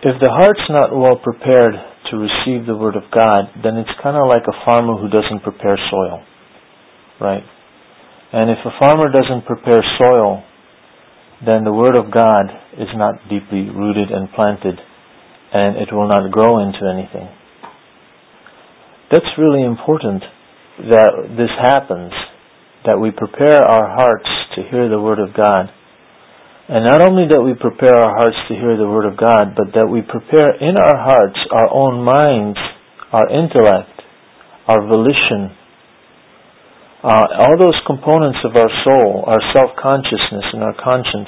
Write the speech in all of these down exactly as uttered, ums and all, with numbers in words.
If the heart's not well prepared to receive the Word of God, then it's kind of like a farmer who doesn't prepare soil, right? And if a farmer doesn't prepare soil, then the Word of God is not deeply rooted and planted, and it will not grow into anything. That's really important that this happens, that we prepare our hearts to hear the Word of God. And not only that we prepare our hearts to hear the Word of God, but that we prepare in our hearts our own minds, our intellect, our volition, uh, all those components of our soul, our self-consciousness and our conscience,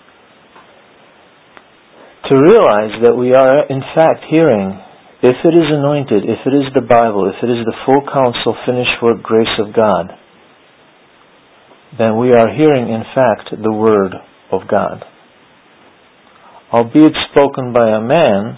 to realize that we are in fact hearing, if it is anointed, if it is the Bible, if it is the full counsel, finished work, grace of God, then we are hearing in fact the Word of God. Albeit spoken by a man,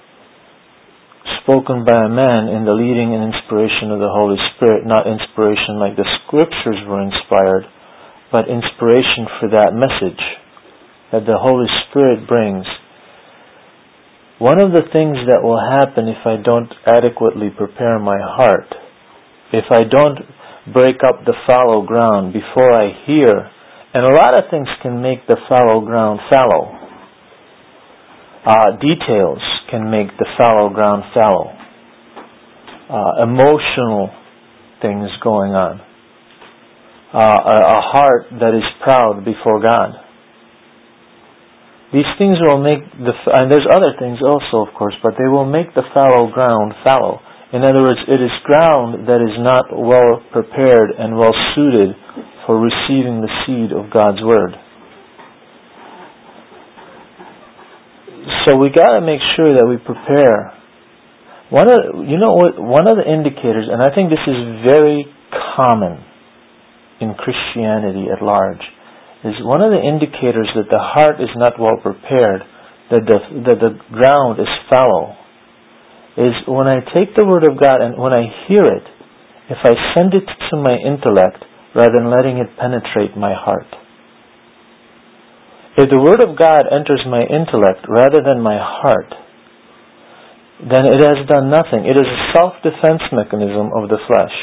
spoken by a man in the leading and inspiration of the Holy Spirit, not inspiration like the Scriptures were inspired, but inspiration for that message that the Holy Spirit brings. One of the things that will happen if I don't adequately prepare my heart, if I don't break up the fallow ground before I hear. And a lot of things can make the fallow ground fallow. Uh, details can make the fallow ground fallow. Uh, emotional things going on. Uh, a, a heart that is proud before God. These things will make the, and there's other things also, of course, but they will make the fallow ground fallow. In other words, it is ground that is not well prepared and well suited for receiving the seed of God's Word. So we got to make sure that we prepare. One of, you know what, one of the indicators, and I think this is very common in Christianity at large, is one of the indicators that the heart is not well prepared, that the, that the ground is fallow, is when I take the Word of God and when I hear it, if I send it to my intellect rather than letting it penetrate my heart. If the Word of God enters my intellect rather than my heart, then it has done nothing. It is a self-defense mechanism of the flesh.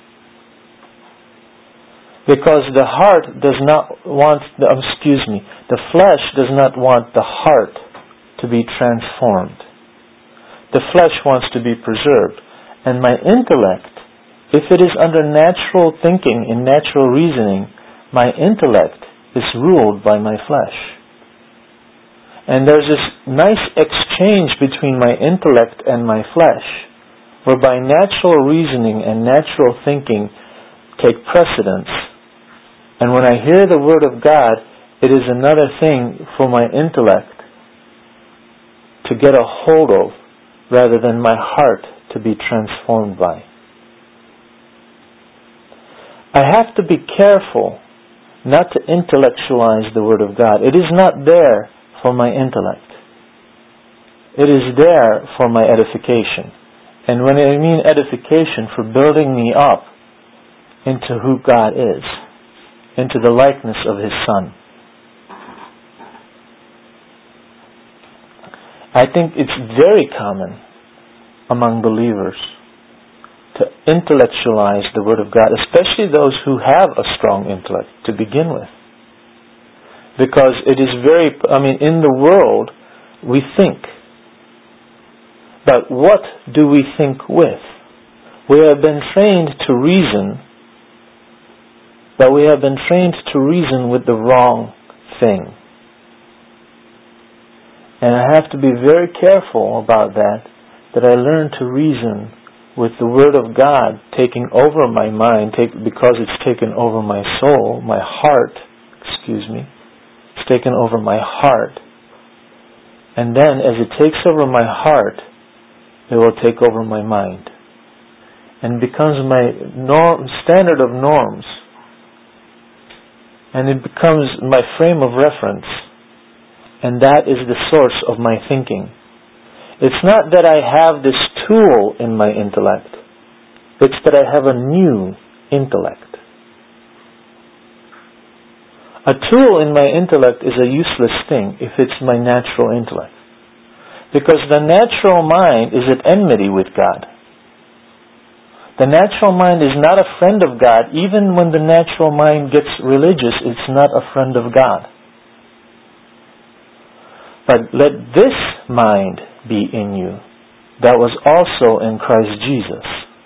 Because the heart does not want, the, excuse me, the flesh does not want the heart to be transformed. The flesh wants to be preserved. And my intellect, if it is under natural thinking and natural reasoning, my intellect is ruled by my flesh. And there's this nice exchange between my intellect and my flesh, whereby natural reasoning and natural thinking take precedence. And when I hear the Word of God, it is another thing for my intellect to get a hold of, rather than my heart to be transformed by. I have to be careful not to intellectualize the Word of God. It is not there for my intellect. It is there for my edification. And when I mean edification, for building me up into who God is, into the likeness of His Son. I think it's very common among believers to intellectualize the Word of God, especially those who have a strong intellect to begin with. Because it is very, I mean, in the world, we think. But what do we think with? We have been trained to reason, but we have been trained to reason with the wrong thing. And I have to be very careful about that, that I learn to reason with the Word of God taking over my mind, take, because it's taken over my soul, my heart, excuse me, it's taken over my heart. And then as it takes over my heart, it will take over my mind. And becomes my norm, standard of norms. And it becomes my frame of reference. And that is the source of my thinking. It's not that I have this tool in my intellect. It's that I have a new intellect. A tool in my intellect is a useless thing if it's my natural intellect. Because the natural mind is at enmity with God. The natural mind is not a friend of God. Even when the natural mind gets religious, it's not a friend of God. But let this mind be in you, that was also in Christ Jesus.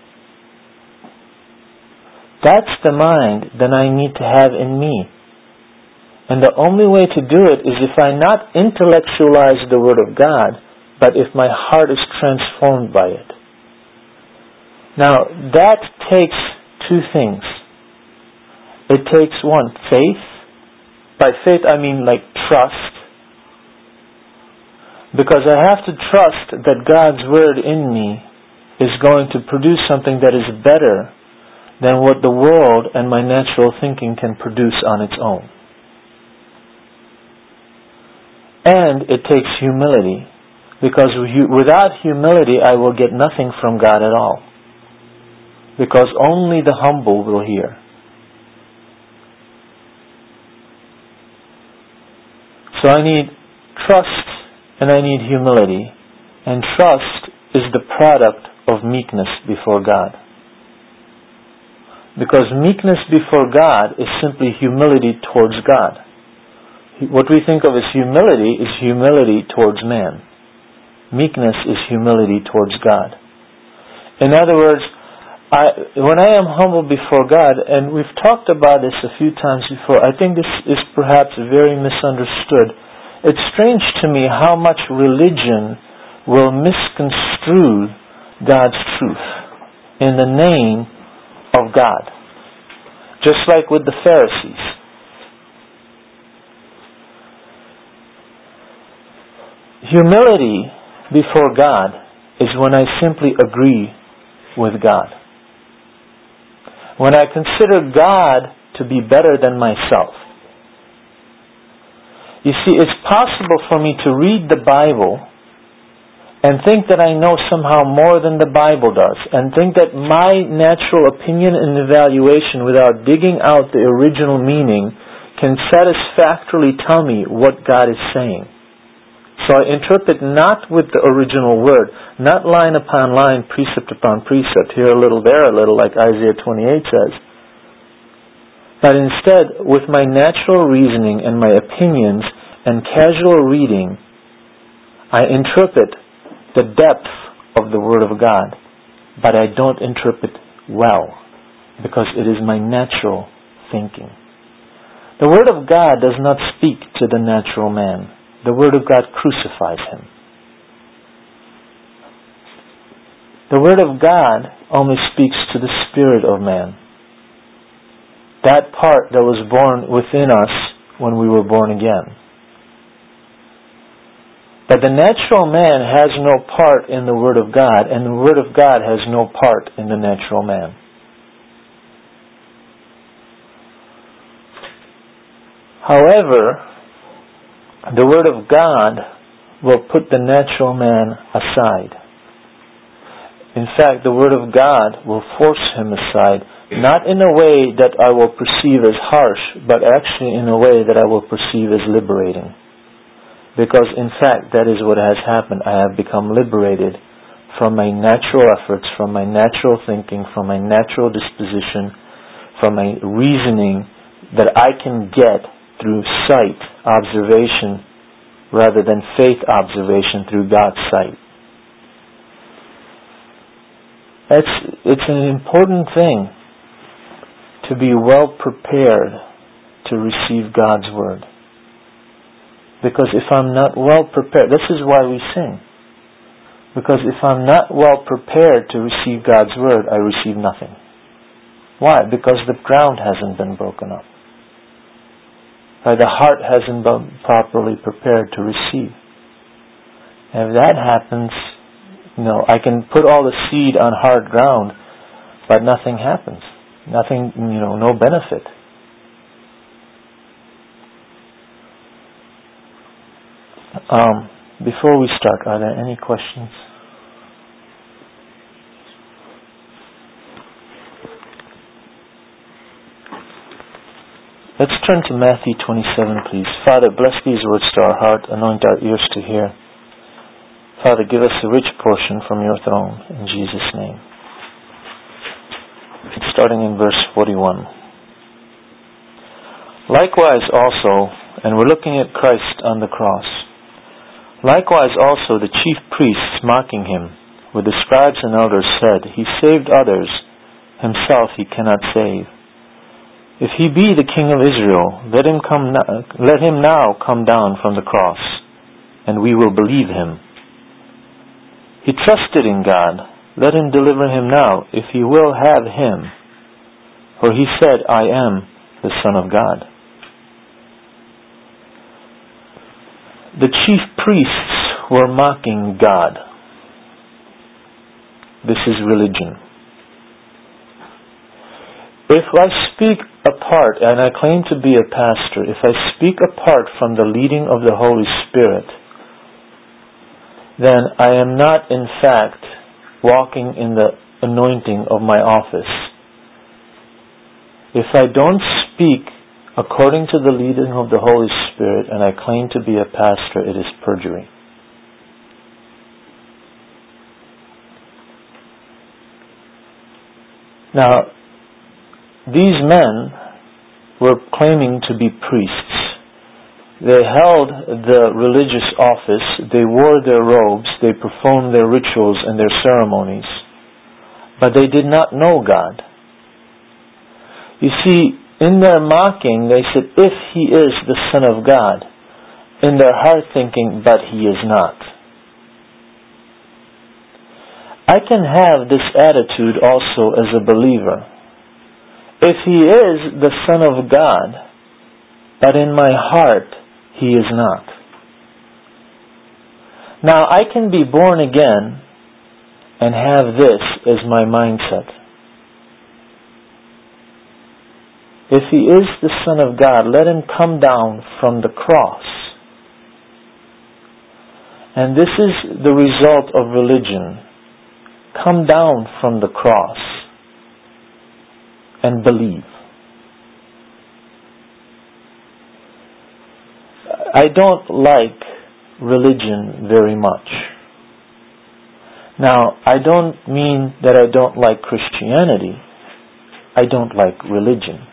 That's the mind that I need to have in me. And the only way to do it is if I not intellectualize the Word of God, but if my heart is transformed by it. Now, that takes two things. It takes, one, faith. By faith, I mean like trust. Because I have to trust that God's Word in me is going to produce something that is better than what the world and my natural thinking can produce on its own. And it takes humility. Because without humility, I will get nothing from God at all. Because only the humble will hear. So I need trust and I need humility. And trust is the product of meekness before God. Because meekness before God is simply humility towards God. What we think of as humility is humility towards man. Meekness is humility towards God. In other words, I, when I am humble before God, and we've talked about this a few times before, I think this is perhaps very misunderstood. It's strange to me how much religion will misconstrue God's truth in the name of God. Just like with the Pharisees. Humility before God is when I simply agree with God. When I consider God to be better than myself. You see, it's possible for me to read the Bible and think that I know somehow more than the Bible does, and think that my natural opinion and evaluation without digging out the original meaning can satisfactorily tell me what God is saying. So I interpret not with the original word, not line upon line, precept upon precept, here a little, there a little, like Isaiah twenty-eight says. But instead, with my natural reasoning and my opinions and casual reading, I interpret the depth of the Word of God. But I don't interpret well, because it is my natural thinking. The Word of God does not speak to the natural man. The Word of God crucifies him. The Word of God only speaks to the spirit of man. That part that was born within us when we were born again. But the natural man has no part in the Word of God, and the Word of God has no part in the natural man. However, the Word of God will put the natural man aside. In fact, the Word of God will force him aside, not in a way that I will perceive as harsh, but actually in a way that I will perceive as liberating. Because in fact, that is what has happened. I have become liberated from my natural efforts, from my natural thinking, from my natural disposition, from my reasoning that I can get through sight observation rather than faith observation through God's sight. It's, it's an important thing to be well prepared to receive God's Word. Because if I'm not well prepared, this is why we sing. Because if I'm not well prepared to receive God's Word, I receive nothing. Why? Because the ground hasn't been broken up. Or the heart hasn't been properly prepared to receive. And if that happens, you know, I can put all the seed on hard ground, but nothing happens. Nothing, you know, no benefit. Um, before we start, are there any questions? Let's turn to Matthew twenty-seven, please. Father, bless these words to our heart, anoint our ears to hear. Father, give us a rich portion from your throne, in Jesus' name. Starting in verse forty-one. Likewise also, and we're looking at Christ on the cross, likewise also the chief priests mocking him, with the scribes and elders said, He saved others, himself he cannot save. If he be the King of Israel, let him come. Let him now come down from the cross, and we will believe him. He trusted in God. Let him deliver him now, if he will have him. For he said, I am the Son of God. The chief priests were mocking God. This is religion. If I speak apart, and I claim to be a pastor, if I speak apart from the leading of the Holy Spirit, then I am not in fact walking in the anointing of my office. If I don't speak according to the leading of the Holy Spirit and I claim to be a pastor, it is perjury. Now, these men were claiming to be priests. They held the religious office, they wore their robes, they performed their rituals and their ceremonies, but they did not know God. You see, in their mocking, they said, if he is the Son of God, in their heart thinking, but he is not. I can have this attitude also as a believer. If he is the Son of God, but in my heart, he is not. Now, I can be born again and have this as my mindset. If he is the Son of God, let him come down from the cross. And this is the result of religion. Come down from the cross and believe. I don't like religion very much. Now, I don't mean that I don't like Christianity. I don't like religion.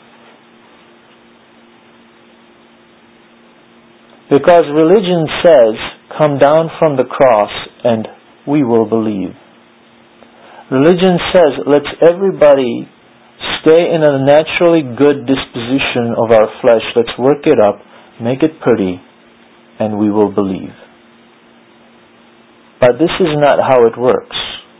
Because religion says, come down from the cross and we will believe. Religion says, let's everybody stay in a naturally good disposition of our flesh. Let's work it up, make it pretty, and we will believe. But this is not how it works.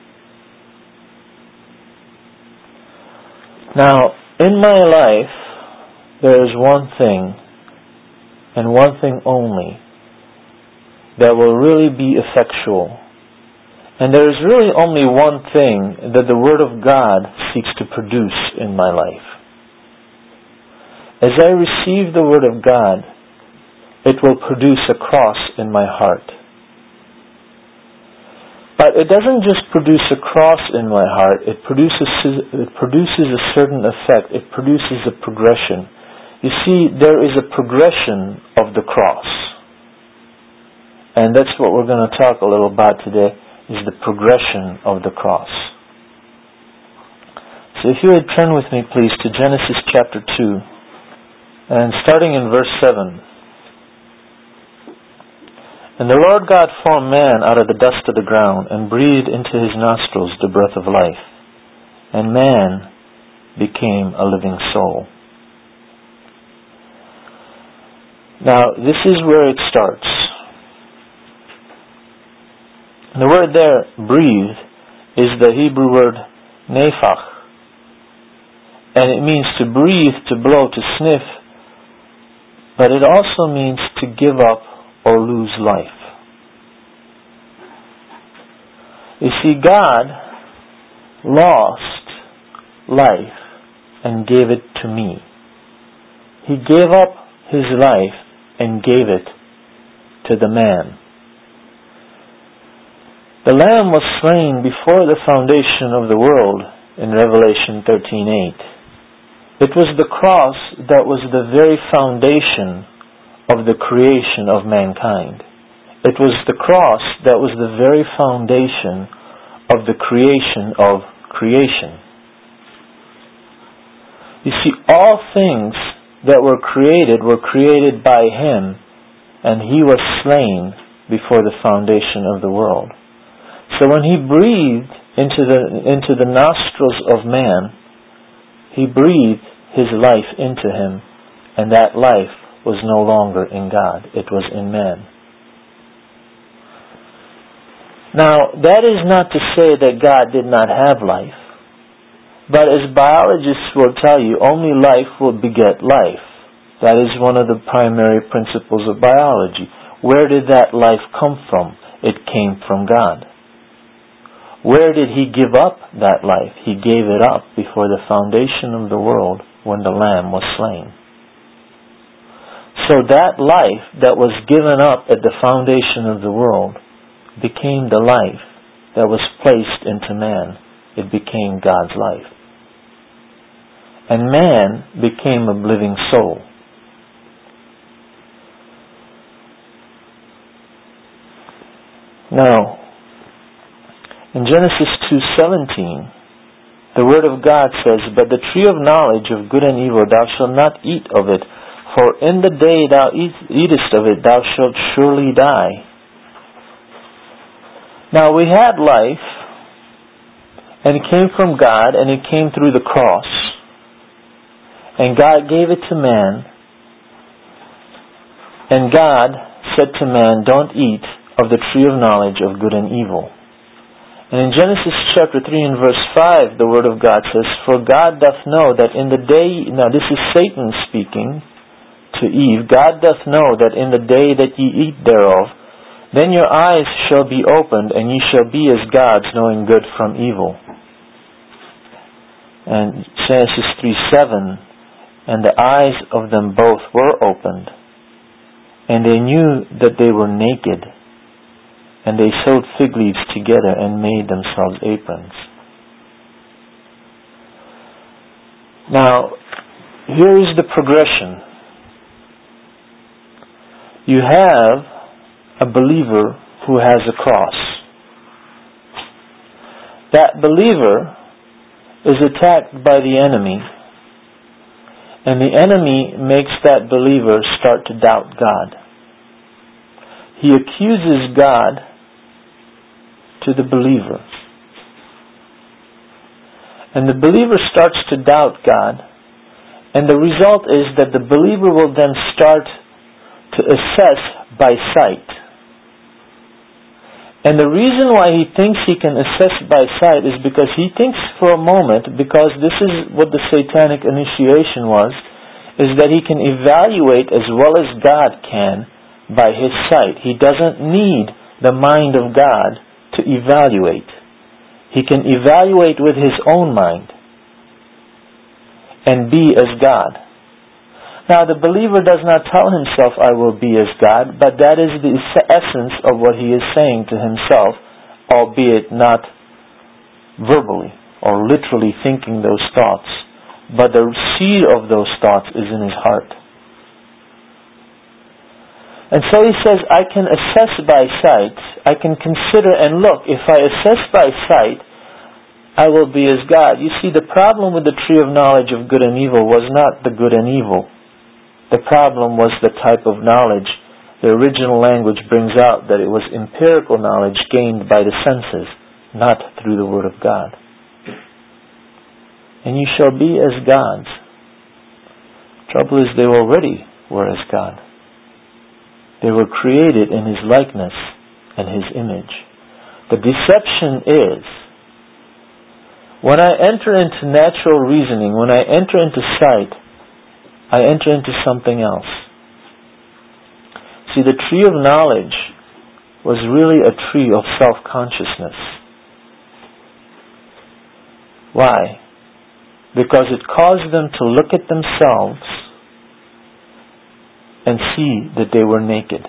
Now, in my life, there is one thing, and one thing only, that will really be effectual. And there is really only one thing that the Word of God seeks to produce in my life. As I receive the Word of God, it will produce a cross in my heart. But it doesn't just produce a cross in my heart, it produces, it produces a certain effect, it produces a progression. You see, there is a progression of the cross. And that's what we're going to talk a little about today, is the progression of the cross. So if you would turn with me, please, to Genesis chapter two, and starting in verse seven. And the Lord God formed man out of the dust of the ground, and breathed into his nostrils the breath of life. And man became a living soul. Now, this is where it starts. The word there, breathe, is the Hebrew word nephach. And it means to breathe, to blow, to sniff. But it also means to give up or lose life. You see, God lost life and gave it to me. He gave up his life and gave it to the man. The Lamb was slain before the foundation of the world in Revelation thirteen eight. It was the cross that was the very foundation of the creation of mankind. It was the cross that was the very foundation of the creation of creation. You see, all things that were created were created by Him, and He was slain before the foundation of the world. So when He breathed into the into the nostrils of man, He breathed His life into him, and that life was no longer in God, it was in man. Now, that is not to say that God did not have life, but as biologists will tell you, only life will beget life. That is one of the primary principles of biology. Where did that life come from? It came from God. Where did He give up that life? He gave it up before the foundation of the world when the Lamb was slain. So that life that was given up at the foundation of the world became the life that was placed into man. It became God's life. And man became a living soul. Now, in Genesis two seventeen, the Word of God says, "But the tree of knowledge of good and evil thou shalt not eat of it, for in the day thou eat, eatest of it thou shalt surely die." Now we had life, and it came from God, and it came through the cross. And God gave it to man, and God said to man, "Don't eat of the tree of knowledge of good and evil." And in Genesis chapter three and verse five, the Word of God says, "For God doth know that in the day," now this is Satan speaking to Eve, "God doth know that in the day that ye eat thereof, then your eyes shall be opened, and ye shall be as gods, knowing good from evil." And Genesis three seven, "And the eyes of them both were opened, and they knew that they were naked, and they sewed fig leaves together and made themselves aprons." Now, here is the progression. You have a believer who has a cross. That believer is attacked by the enemy, and the enemy makes that believer start to doubt God. He accuses God to the believer. And the believer starts to doubt God, and the result is that the believer will then start to assess by sight. And the reason why he thinks he can assess by sight is because he thinks for a moment, because this is what the satanic initiation was, is that he can evaluate as well as God can by his sight. He doesn't need the mind of God to evaluate. He can evaluate with his own mind and be as God. Now, the believer does not tell himself, "I will be as God," but that is the essence of what he is saying to himself, albeit not verbally or literally thinking those thoughts. But the seed of those thoughts is in his heart. And so he says, I can assess by sight, I can consider and look. If I assess by sight, I will be as God. You see, the problem with the tree of knowledge of good and evil was not the good and evil. The problem was the type of knowledge. The original language brings out that it was empirical knowledge gained by the senses, not through the Word of God. And you shall be as gods. Trouble is, they already were as God. They were created in His likeness and His image. The deception is, when I enter into natural reasoning, when I enter into sight, I enter into something else. See, the tree of knowledge was really a tree of self-consciousness. Why? Because it caused them to look at themselves and see that they were naked.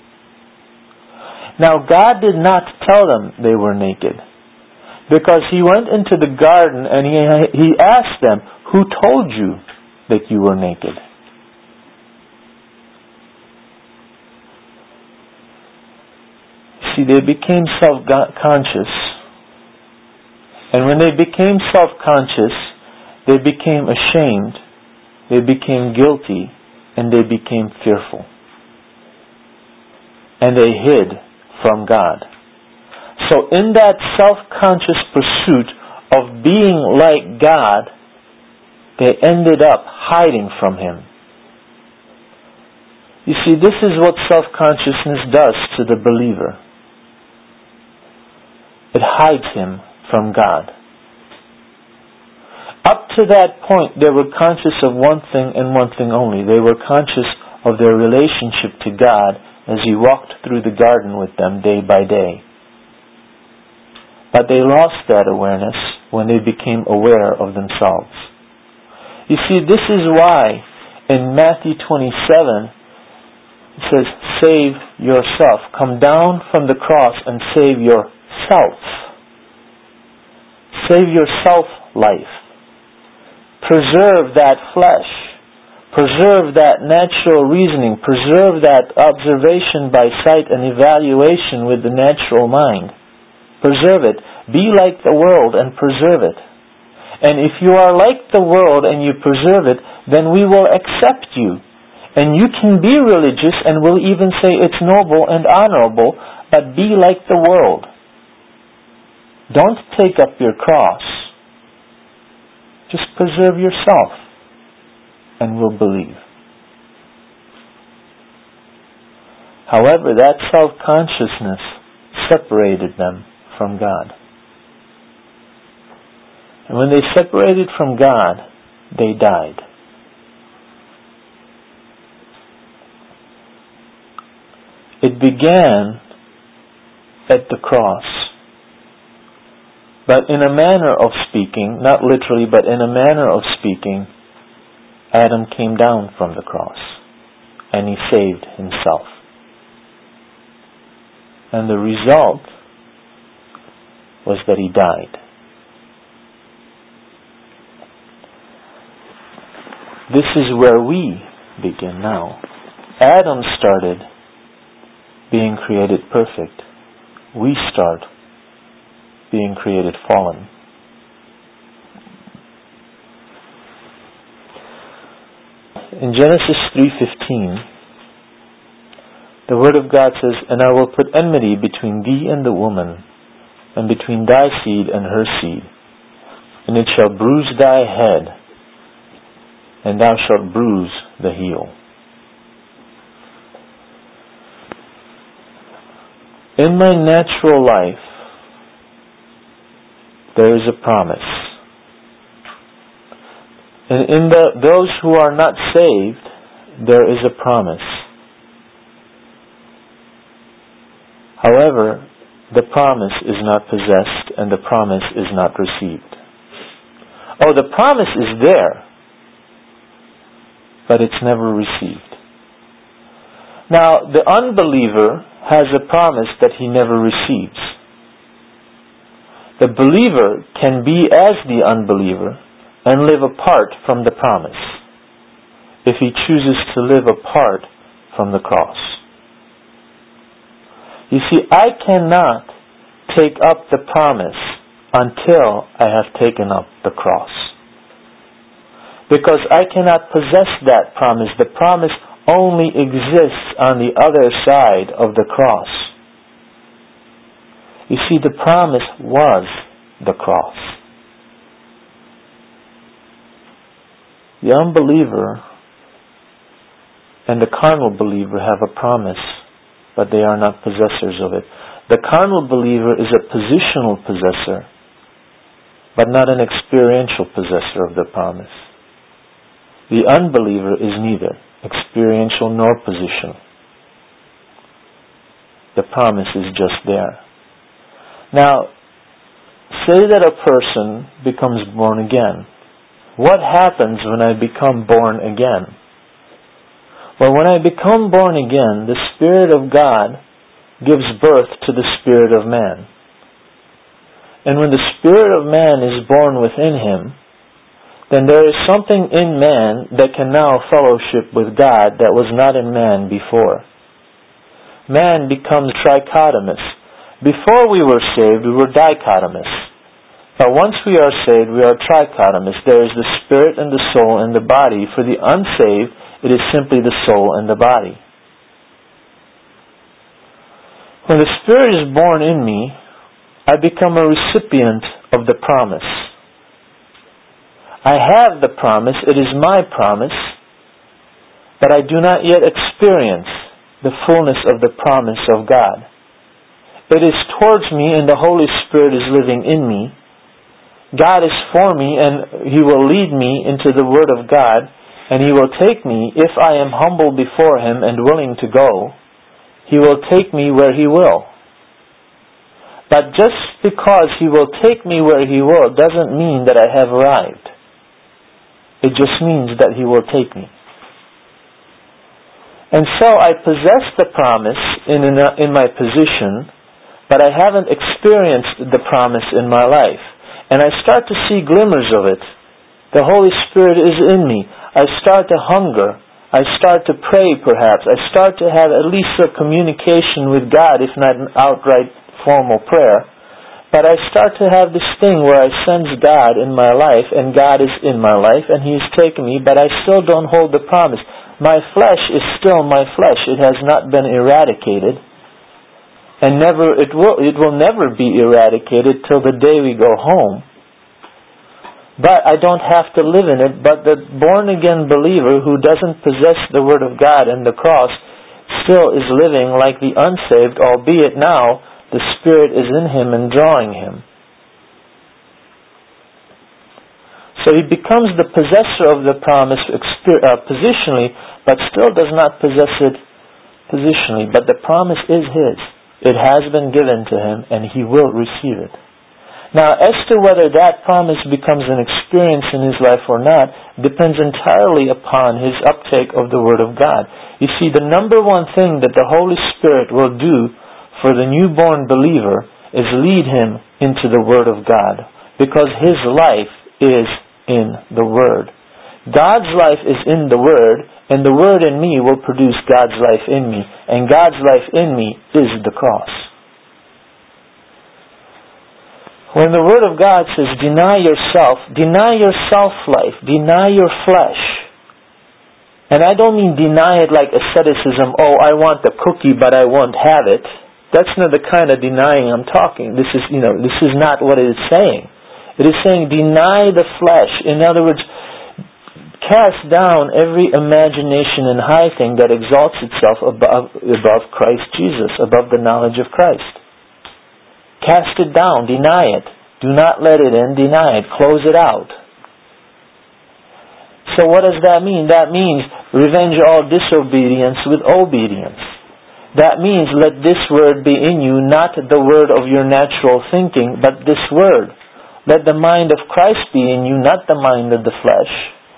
Now, God did not tell them they were naked, because He went into the garden and He, he asked them, "Who told you that you were naked?" see, they became self-conscious. And when they became self-conscious, they became ashamed, they became guilty, and they became fearful. And they hid from God. So in that self-conscious pursuit of being like God, they ended up hiding from Him. You see, this is what self-consciousness does to the believer. It hides him from God. Up to that point, they were conscious of one thing and one thing only. They were conscious of their relationship to God as He walked through the garden with them day by day. But they lost that awareness when they became aware of themselves. You see, this is why in Matthew twenty-seven, it says, save yourself. Come down from the cross and save yourself. Save your self-life. Preserve that flesh. Preserve that natural reasoning. Preserve that observation by sight and evaluation with the natural mind. Preserve it. Be like the world and preserve it. And if you are like the world and you preserve it, then we will accept you. And you can be religious and we'll even say it's noble and honorable, but be like the world. Don't take up your cross. Just preserve yourself and we'll believe. However, that self-consciousness separated them from God. And when they separated from God, they died. It began at the cross. But in a manner of speaking, not literally, but in a manner of speaking, Adam came down from the cross and he saved himself. And the result was that he died. This is where we begin now. Adam started being created perfect. We start being created fallen. In Genesis three fifteen, the Word of God says, and I will put enmity between thee and the woman, and between thy seed and her seed, and it shall bruise thy head, and thou shalt bruise the heel. In my natural life, there is a promise. And in the, those who are not saved, there is a promise. However, the promise is not possessed and the promise is not received. Oh, the promise is there, but it's never received. Now, the unbeliever has a promise that he never receives. The believer can be as the unbeliever and live apart from the promise if he chooses to live apart from the cross. You see, I cannot take up the promise until I have taken up the cross. Because I cannot possess that promise. The promise only exists on the other side of the cross. You see, the promise was the cross. The unbeliever and the carnal believer have a promise, but they are not possessors of it. The carnal believer is a positional possessor, but not an experiential possessor of the promise. The unbeliever is neither experiential nor positional. The promise is just there. Now, say that a person becomes born again. What happens when I become born again? Well, when I become born again, the Spirit of God gives birth to the spirit of man. And when the spirit of man is born within him, then there is something in man that can now fellowship with God that was not in man before. Man becomes trichotomous. Before we were saved, we were dichotomous. But once we are saved, we are trichotomous. There is the spirit and the soul and the body. For the unsaved, it is simply the soul and the body. When the Spirit is born in me, I become a recipient of the promise. I have the promise, it is my promise, but I do not yet experience the fullness of the promise of God. It is towards me and the Holy Spirit is living in me. God is for me and He will lead me into the Word of God, and He will take me, if I am humble before Him and willing to go, He will take me where He will. But just because He will take me where He will doesn't mean that I have arrived. It just means that He will take me. And so I possess the promise in, in, in my position, but I haven't experienced the promise in my life. And I start to see glimmers of it. The Holy Spirit is in me. I start to hunger. I start to pray perhaps. I start to have at least a communication with God, if not an outright formal prayer. But I start to have this thing where I sense God in my life, and God is in my life, and He is taking me, but I still don't hold the promise. My flesh is still my flesh. It has not been eradicated. And never it will it will never be eradicated till the day we go home. But I don't have to live in it. But the born-again believer who doesn't possess the Word of God and the cross still is living like the unsaved, albeit now the Spirit is in him and drawing him. So he becomes the possessor of the promise uh, positionally, but still does not possess it positionally. But the promise is his. It has been given to him, and he will receive it. Now, as to whether that promise becomes an experience in his life or not, depends entirely upon his uptake of the Word of God. You see, the number one thing that the Holy Spirit will do for the newborn believer is lead him into the Word of God, because his life is in the Word. God's life is in the Word, and the Word in me will produce God's life in me. And God's life in me is the cross. When the Word of God says, deny yourself, deny your self-life, deny your flesh. And I don't mean deny it like asceticism, oh, I want the cookie but I won't have it. That's not the kind of denying I'm talking. This is, you know, this is not what it is saying. It is saying deny the flesh. In other words, cast down every imagination and high thing that exalts itself above, above Christ Jesus, above the knowledge of Christ. Cast it down, deny it. Do not let it in, deny it. Close it out. So what does that mean? That means revenge all disobedience with obedience. That means let this word be in you, not the word of your natural thinking, but this word. Let the mind of Christ be in you, not the mind of the flesh.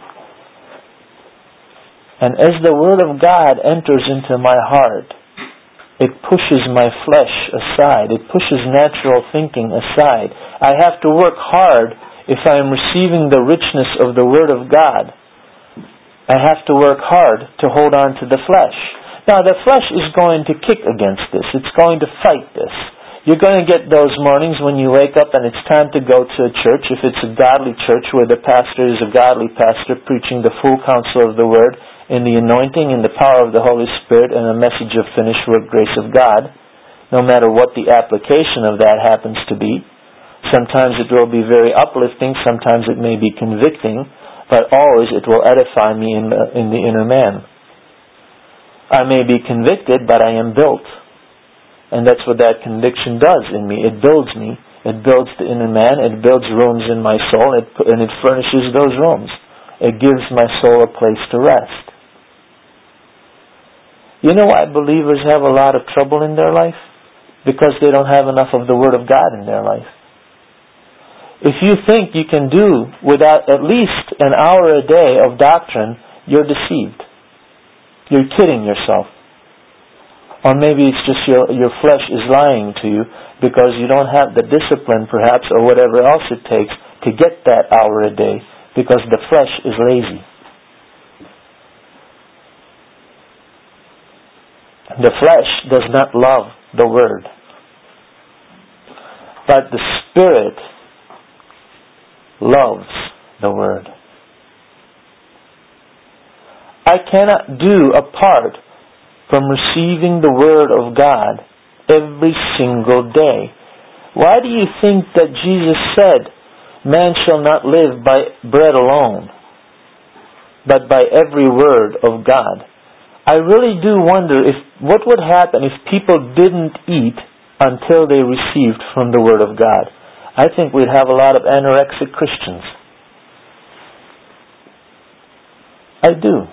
And as the Word of God enters into my heart, it pushes my flesh aside. It pushes natural thinking aside. I have to work hard if I am receiving the richness of the Word of God. I have to work hard to hold on to the flesh. Now, the flesh is going to kick against this. It's going to fight this. You're going to get those mornings when you wake up and it's time to go to a church, if it's a godly church where the pastor is a godly pastor preaching the full counsel of the Word in the anointing and the power of the Holy Spirit and a message of finished work grace of God, no matter what the application of that happens to be. Sometimes it will be very uplifting, sometimes it may be convicting, but always it will edify me in the, in the inner man. I may be convicted, but I am built. And that's what that conviction does in me. It builds me. It builds the inner man. It builds rooms in my soul. It, and it furnishes those rooms. It gives my soul a place to rest. You know why believers have a lot of trouble in their life? Because they don't have enough of the Word of God in their life. If you think you can do without at least an hour a day of doctrine, you're deceived. You're kidding yourself. Or maybe it's just your, your flesh is lying to you because you don't have the discipline perhaps or whatever else it takes to get that hour a day because the flesh is lazy. The flesh does not love the Word. But the Spirit loves the Word. I cannot do apart from receiving the Word of God every single day. Why do you think that Jesus said, man shall not live by bread alone, but by every word of God? I really do wonder if what would happen if people didn't eat until they received from the Word of God. I think we'd have a lot of anorexic Christians. I do.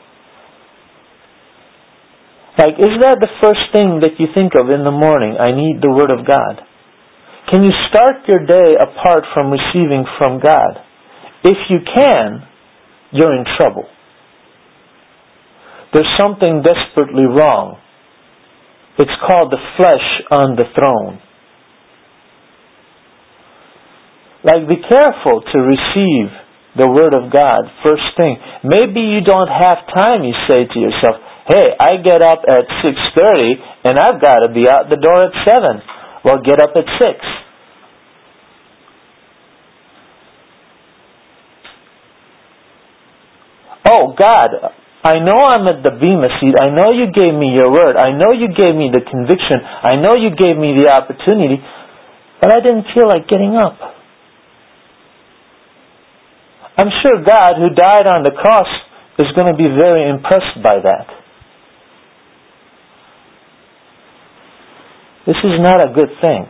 Like, is that the first thing that you think of in the morning? I need the Word of God. Can you start your day apart from receiving from God? If you can, you're in trouble. There's something desperately wrong. It's called the flesh on the throne. Like, be careful to receive the Word of God first thing. Maybe you don't have time, you say to yourself, hey, I get up at six thirty and I've got to be out the door at seven. Well, get up at six. Oh, God, I know I'm at the Bema seat. I know you gave me your Word. I know you gave me the conviction. I know you gave me the opportunity. But I didn't feel like getting up. I'm sure God, who died on the cross, is going to be very impressed by that. This is not a good thing.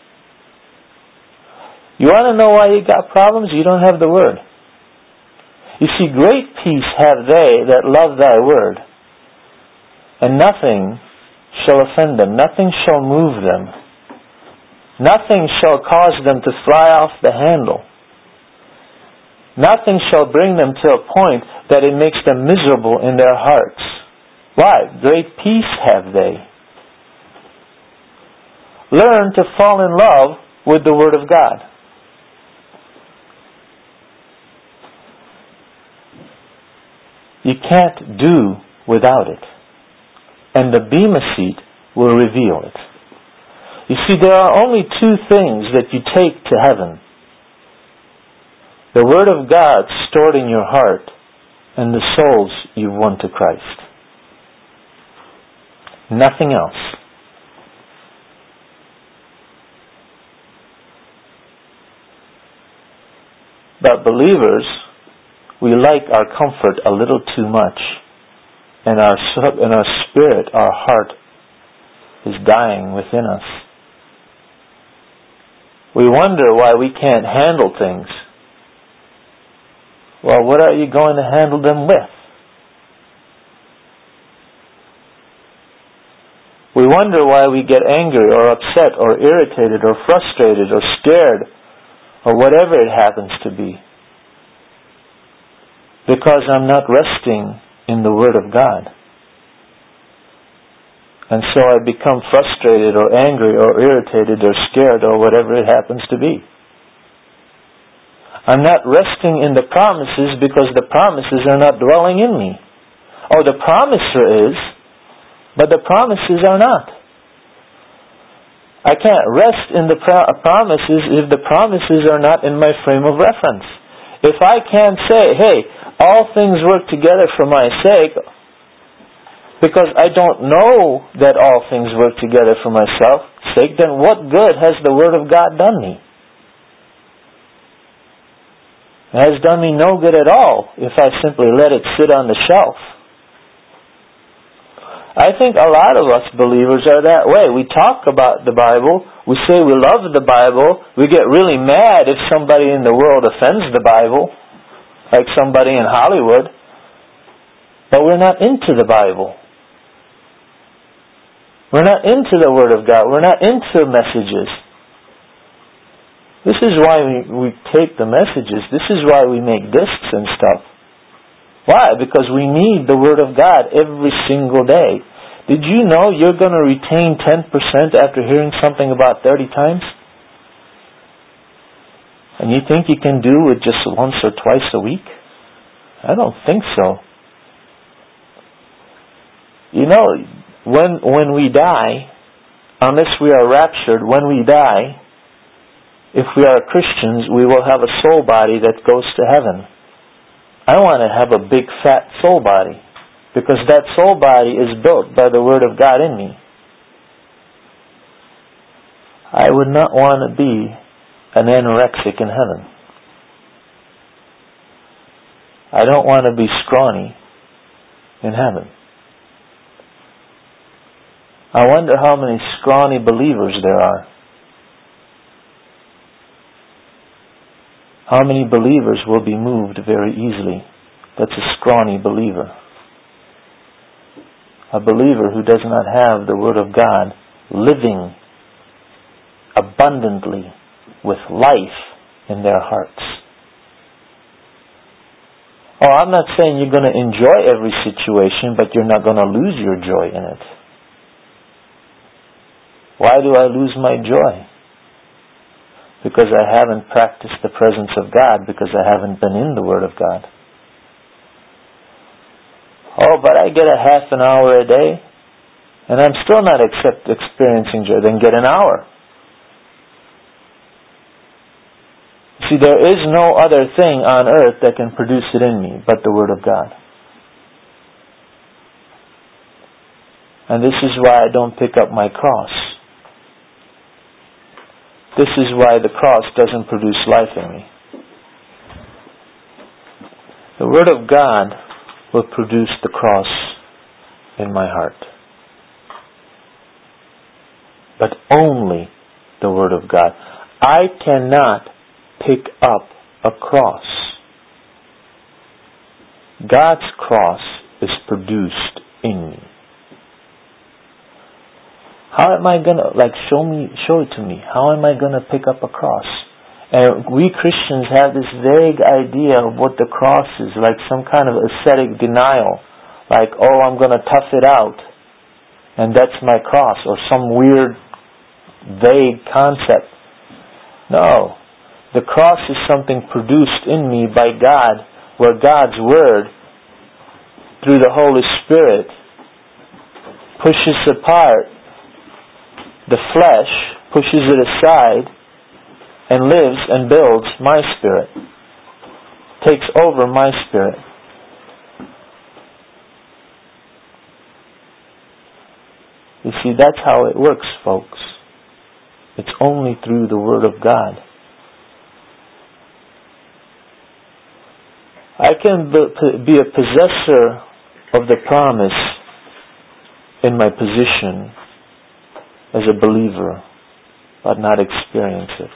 You want to know why you got problems? You don't have the Word. You see, great peace have they that love thy word, and nothing shall offend them, nothing shall move them, nothing shall cause them to fly off the handle, nothing shall bring them to a point that it makes them miserable in their hearts. Why? Great peace have they. Learn to fall in love with the Word of God. You can't do without it. And the Bema seat will reveal it. You see, there are only two things that you take to heaven. The Word of God stored in your heart and the souls you've won to Christ. Nothing else. But believers, we like our comfort a little too much, and our and our spirit, our heart, is dying within us. We wonder why we can't handle things. Well, what are you going to handle them with? We wonder why we get angry or upset or irritated or frustrated or scared or whatever it happens to be. Because I'm not resting in the Word of God. And so I become frustrated or angry or irritated or scared or whatever it happens to be. I'm not resting in the promises because the promises are not dwelling in me. Oh, the promiser is, but the promises are not. I can't rest in the pro- promises if the promises are not in my frame of reference. If I can't say, hey, all things work together for my sake, because I don't know that all things work together for myself sake, then what good has the Word of God done me? It has done me no good at all if I simply let it sit on the shelf. I think a lot of us believers are that way. We talk about the Bible, we say we love the Bible, we get really mad if somebody in the world offends the Bible, like somebody in Hollywood, but we're not into the Bible. We're not into the Word of God. We're not into messages. This is why we, we tape the messages. This is why we make discs and stuff. Why? Because we need the Word of God every single day. Did you know you're going to retain ten percent after hearing something about thirty times? And you think you can do it just once or twice a week? I don't think so. You know, when when we die, unless we are raptured, when we die, if we are Christians, we will have a soul body that goes to heaven. I want to have a big fat soul body, because that soul body is built by the Word of God in me. I would not want to be an anorexic in heaven. I don't want to be scrawny in heaven. I wonder how many scrawny believers there are. How many believers will be moved very easily? That's a scrawny believer. A believer who does not have the Word of God living abundantly with life in their hearts. Oh, I'm not saying you're going to enjoy every situation, but you're not going to lose your joy in it. Why do I lose my joy? Because I haven't practiced the presence of God, because I haven't been in the Word of God. Oh, but I get a half an hour a day, and I'm still not accept, experiencing joy. Then get an hour. See, there is no other thing on earth that can produce it in me but the Word of God. And this is why I don't pick up my cross. This is why the cross doesn't produce life in me. The Word of God will produce the cross in my heart. But only the Word of God. I cannot pick up a cross. God's cross is produced in me. How am I going to, like, show me, show it to me. How am I going to pick up a cross? And we Christians have this vague idea of what the cross is, like some kind of ascetic denial. Like, oh, I'm going to tough it out, and that's my cross, or some weird, vague concept. No. The cross is something produced in me by God, where God's Word, through the Holy Spirit, pushes apart the flesh, pushes it aside, and lives and builds my spirit. Takes over my spirit. You see, that's how it works, folks. It's only through the Word of God. I can be a possessor of the promise in my position as a believer, but not experience it.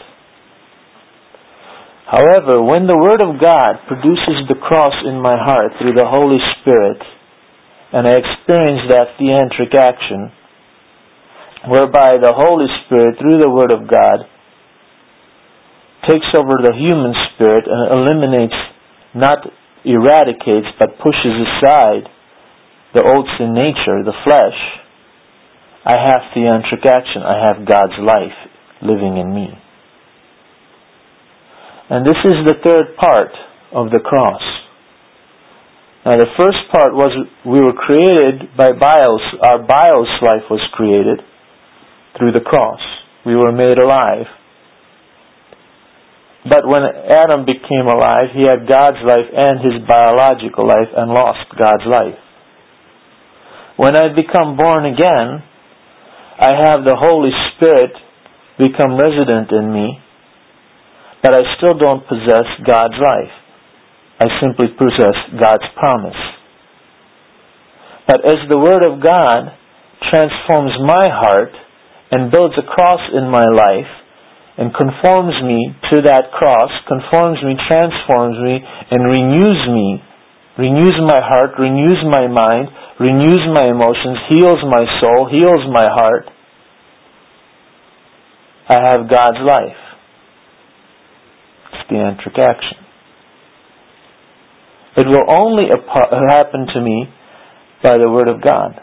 However, when the Word of God produces the cross in my heart through the Holy Spirit, and I experience that theantric action, whereby the Holy Spirit, through the Word of God, takes over the human spirit and eliminates, not eradicates, but pushes aside the old sin nature, the flesh, I have theantric action. I have God's life living in me. And this is the third part of the cross. Now the first part was we were created by bios. Our bios life was created through the cross. We were made alive. But when Adam became alive, he had God's life and his biological life and lost God's life. When I become born again, I have the Holy Spirit become resident in me, but I still don't possess God's life. I simply possess God's promise. But as the Word of God transforms my heart and builds a cross in my life and conforms me to that cross, conforms me, transforms me, and renews me, renews my heart, renews my mind, renews my emotions, heals my soul, heals my heart, I have God's life. It's theantric action. It will only happen to me by the Word of God.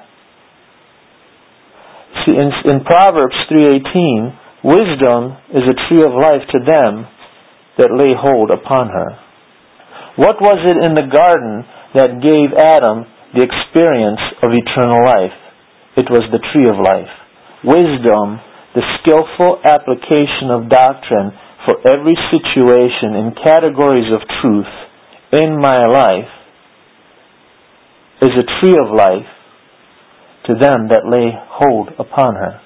See, in, in Proverbs three eighteen, wisdom is a tree of life to them that lay hold upon her. What was it in the garden that gave Adam the experience of eternal life? It was the tree of life. Wisdom, the skillful application of doctrine for every situation in categories of truth in my life is a tree of life to them that lay hold upon her.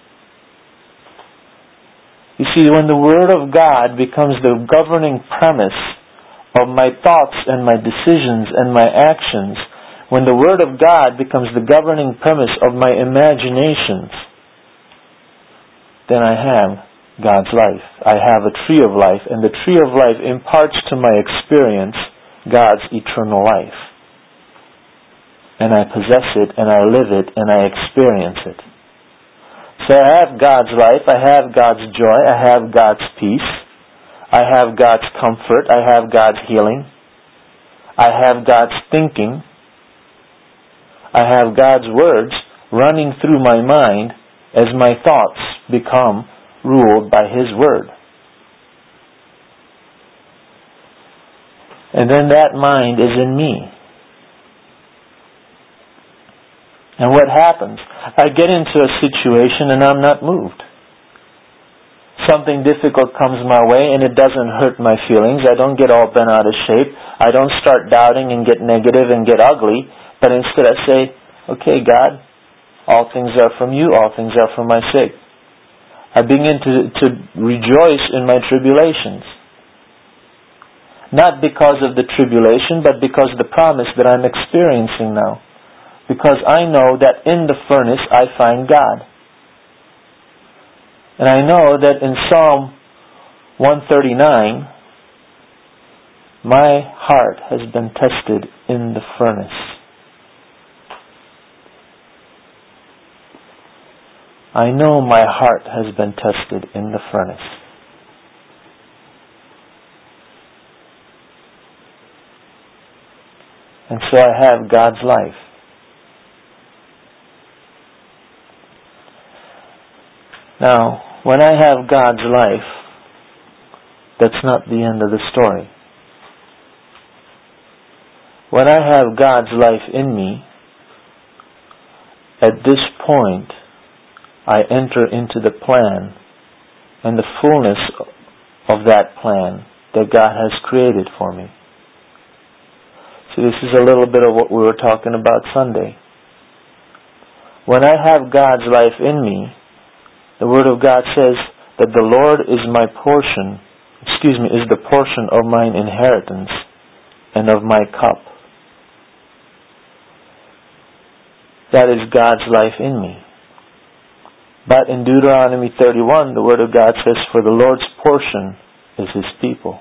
You see, when the Word of God becomes the governing premise of my thoughts and my decisions and my actions, when the Word of God becomes the governing premise of my imaginations, then I have God's life. I have a tree of life, and the tree of life imparts to my experience God's eternal life. And I possess it, and I live it, and I experience it. So I have God's life, I have God's joy, I have God's peace, I have God's comfort, I have God's healing, I have God's thinking, I have God's words running through my mind as my thoughts become ruled by His Word. And then that mind is in me. And what happens? I get into a situation and I'm not moved. Something difficult comes my way and it doesn't hurt my feelings. I don't get all bent out of shape. I don't start doubting and get negative and get ugly. But instead I say, okay, God, all things are from you. All things are for my sake. I begin to, to rejoice in my tribulations. Not because of the tribulation, but because of the promise that I'm experiencing now. Because I know that in the furnace I find God. And I know that in Psalm one thirty-nine, my heart has been tested in the furnace. I know my heart has been tested in the furnace. And so I have God's life. Now, when I have God's life, that's not the end of the story. When I have God's life in me, at this point, I enter into the plan and the fullness of that plan that God has created for me. So this is a little bit of what we were talking about Sunday. When I have God's life in me, the Word of God says that the Lord is my portion, excuse me, is the portion of mine inheritance and of my cup. That is God's life in me. But in Deuteronomy thirty-one, the Word of God says, for the Lord's portion is His people.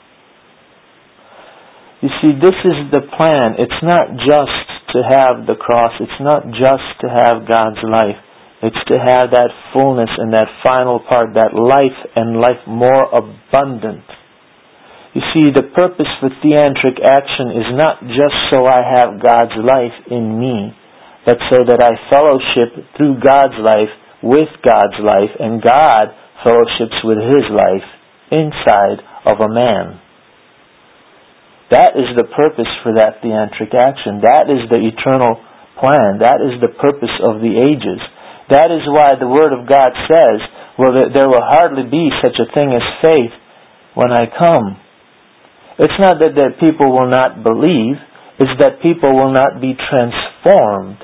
You see, this is the plan. It's not just to have the cross. It's not just to have God's life. It's to have that fullness and that final part, that life and life more abundant. You see, the purpose for theantric action is not just so I have God's life in me, but so that I fellowship through God's life with God's life, and God fellowships with His life inside of a man. That is the purpose for that theantric action. That is the eternal plan. That is the purpose of the ages. That is why the Word of God says, well, there will hardly be such a thing as faith when I come. It's not that, that people will not believe, it's that people will not be transformed.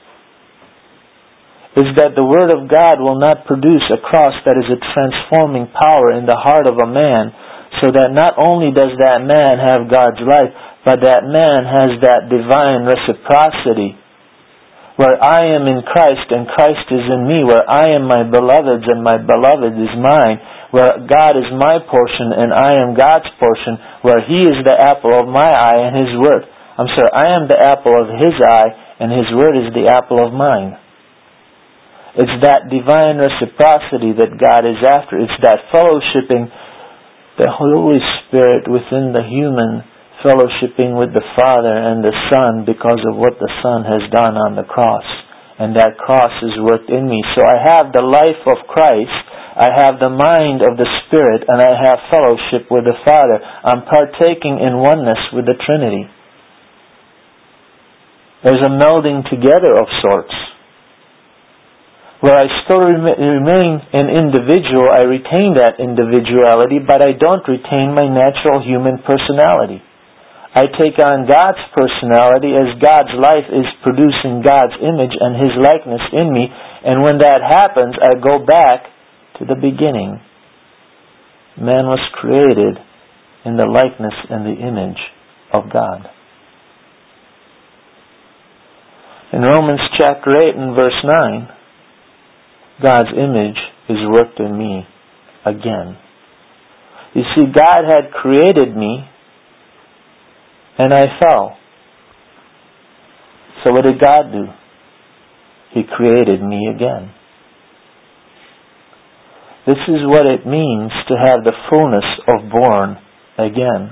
It's that the Word of God will not produce a cross that is a transforming power in the heart of a man, so that not only does that man have God's life, but that man has that divine reciprocity, where I am in Christ and Christ is in me, where I am my beloved's and my beloved is mine, where God is my portion and I am God's portion, where He is the apple of my eye and His Word. I'm sorry, I am the apple of His eye and His Word is the apple of mine. It's that divine reciprocity that God is after. It's that fellowshipping, the Holy Spirit within the human, fellowshipping with the Father and the Son because of what the Son has done on the cross. And that cross is worked in me. So I have the life of Christ, I have the mind of the Spirit, and I have fellowship with the Father. I'm partaking in oneness with the Trinity. There's a melding together of sorts. Where I still rem- remain an individual, I retain that individuality, but I don't retain my natural human personality. I take on God's personality as God's life is producing God's image and His likeness in me, and when that happens, I go back to the beginning. Man was created in the likeness and the image of God. In Romans chapter eight and verse nine, God's image is worked in me again. You see, God had created me, and I fell. So what did God do? He created me again. This is what it means to have the fullness of born again.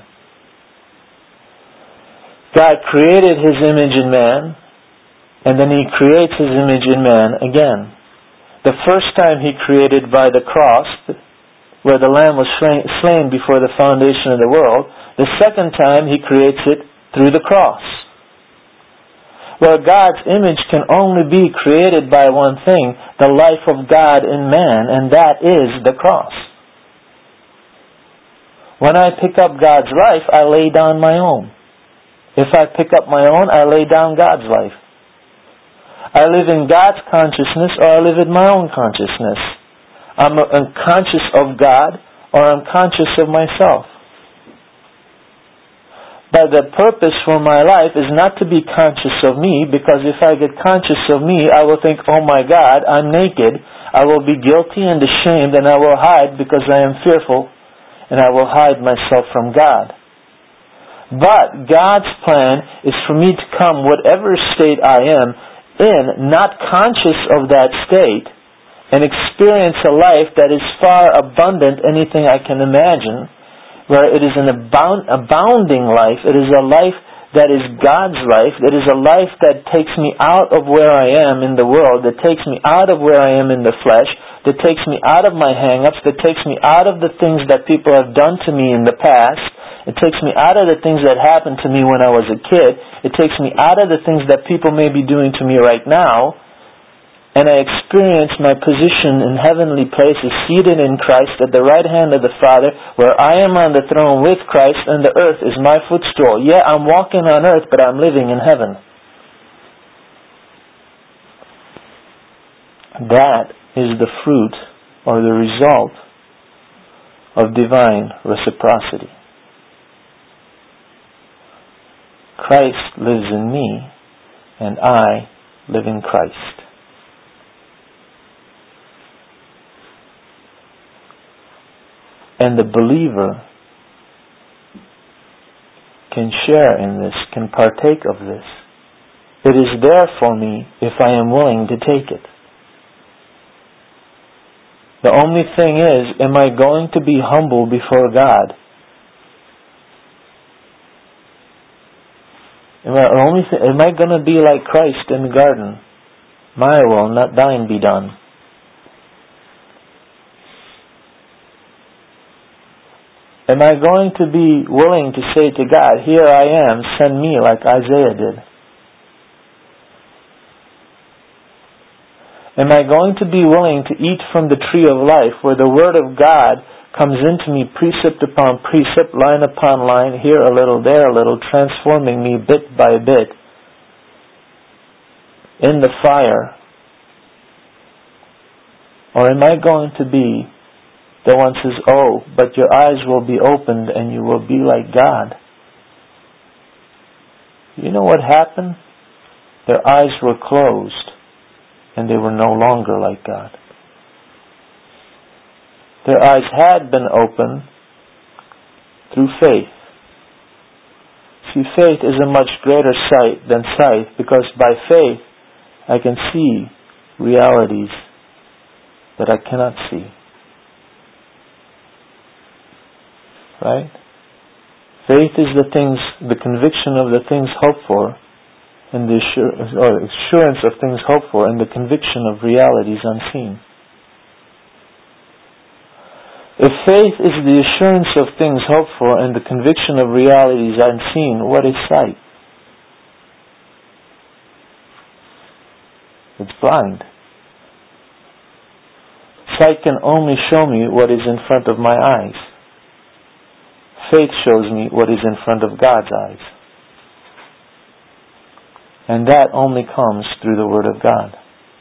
God created His image in man, and then He creates His image in man again. The first time He created by the cross, where the Lamb was slain before the foundation of the world. The second time He creates it through the cross. Where God's image can only be created by one thing, the life of God in man, and that is the cross. When I pick up God's life, I lay down my own. If I pick up my own, I lay down God's life. I live in God's consciousness, or I live in my own consciousness. I'm unconscious of God, or I'm conscious of myself. But the purpose for my life is not to be conscious of me, because if I get conscious of me, I will think, oh my God, I'm naked. I will be guilty and ashamed, and I will hide because I am fearful, and I will hide myself from God. But God's plan is for me to come whatever state I am in, not conscious of that state, and experience a life that is far abundant anything I can imagine, where it is an abound, abounding life. It is a life that is God's life. It is a life that takes me out of where I am in the world, that takes me out of where I am in the flesh, that takes me out of my hang-ups, that takes me out of the things that people have done to me in the past. It takes me out of the things that happened to me when I was a kid. It takes me out of the things that people may be doing to me right now. And I experience my position in heavenly places, seated in Christ at the right hand of the Father, where I am on the throne with Christ, and the earth is my footstool. Yeah, I'm walking on earth, but I'm living in heaven. That is the fruit or the result of divine reciprocity. Christ lives in me, and I live in Christ. And the believer can share in this, can partake of this. It is there for me if I am willing to take it. The only thing is, am I going to be humble before God? Am I, only th- am I going to be like Christ in the garden? My will, not thine, be done. Am I going to be willing to say to God, here I am, send me, like Isaiah did? Am I going to be willing to eat from the tree of life, where the Word of God comes into me precept upon precept, line upon line, here a little, there a little, transforming me bit by bit in the fire? Or am I going to be the one who says, oh, but your eyes will be opened and you will be like God? You know what happened? Their eyes were closed and they were no longer like God. Their eyes had been opened through faith. See, faith is a much greater sight than sight, because by faith I can see realities that I cannot see. Right? Faith is the things, the conviction of the things hoped for, and the assurance, or assurance of things hoped for, and the conviction of realities unseen. If faith is the assurance of things hoped for and the conviction of realities unseen, what is sight? It's blind. Sight can only show me what is in front of my eyes. Faith shows me what is in front of God's eyes. And that only comes through the Word of God.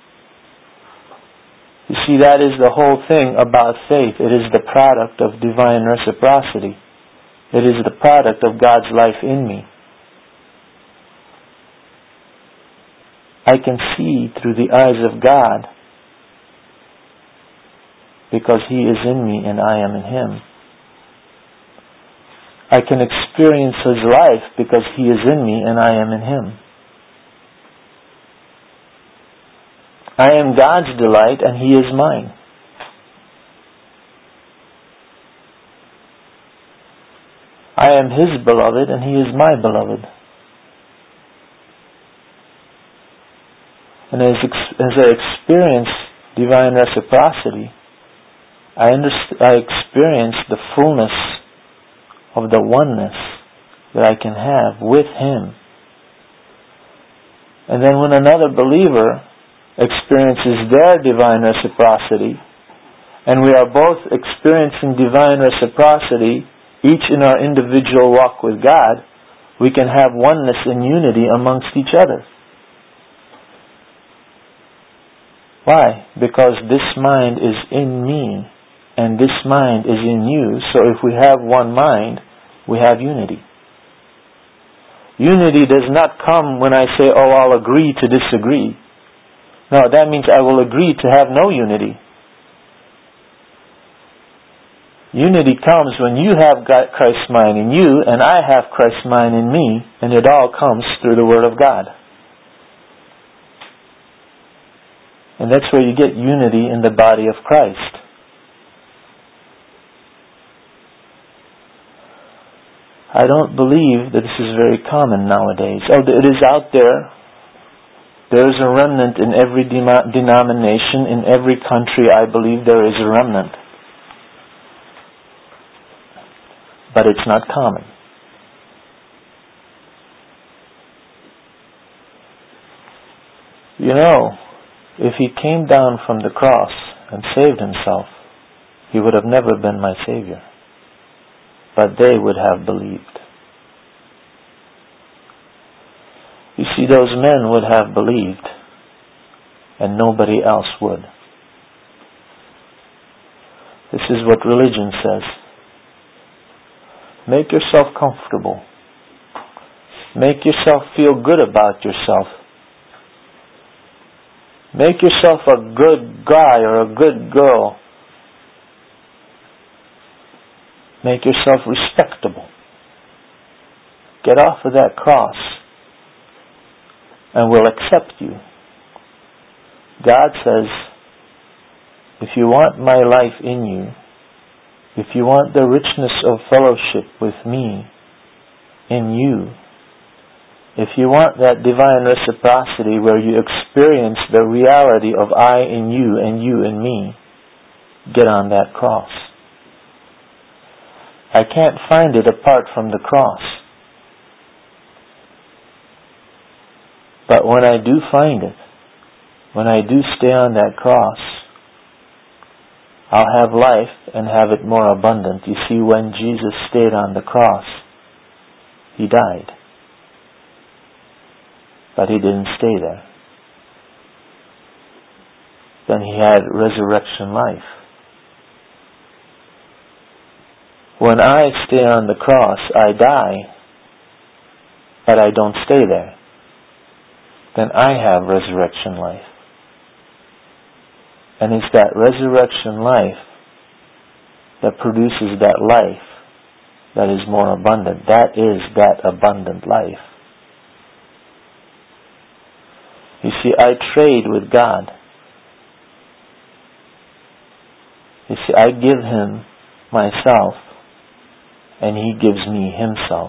You see, that is the whole thing about faith. It is the product of divine reciprocity. It is the product of God's life in me. I can see through the eyes of God because He is in me and I am in Him. I can experience His life because He is in me and I am in Him. I am God's delight and He is mine. I am His beloved and He is my beloved. And as, as I experience divine reciprocity, I, underst- I experience the fullness of the oneness that I can have with Him. And then when another believer experiences their divine reciprocity, and we are both experiencing divine reciprocity, each in our individual walk with God, we can have oneness and unity amongst each other. Why? Because this mind is in me, and this mind is in you, so if we have one mind, we have unity. Unity does not come when I say, oh, I'll agree to disagree. No, that means I will agree to have no unity. Unity comes when you have got Christ's mind in you and I have Christ's mind in me, and it all comes through the Word of God. And that's where you get unity in the body of Christ. I don't believe that this is very common nowadays. Oh, it is out there. There is a remnant in every de- denomination, in every country. I believe there is a remnant. But it's not common. You know, if He came down from the cross and saved Himself, He would have never been my Savior. But they would have believed. You see, those men would have believed, and nobody else would. This is what religion says. Make yourself comfortable. Make yourself feel good about yourself. Make yourself a good guy or a good girl. Make yourself respectable. Get off of that cross, and we'll accept you. God says, if you want my life in you, if you want the richness of fellowship with me in you, if you want that divine reciprocity where you experience the reality of I in you and you in me, get on that cross. I can't find it apart from the cross. But when I do find it, when I do stay on that cross, I'll have life and have it more abundant. You see, when Jesus stayed on the cross, He died. But He didn't stay there. Then He had resurrection life. When I stay on the cross, I die, but I don't stay there. Then I have resurrection life. And it's that resurrection life that produces that life that is more abundant. That is that abundant life. You see, I trade with God. You see, I give Him myself, and He gives me Himself.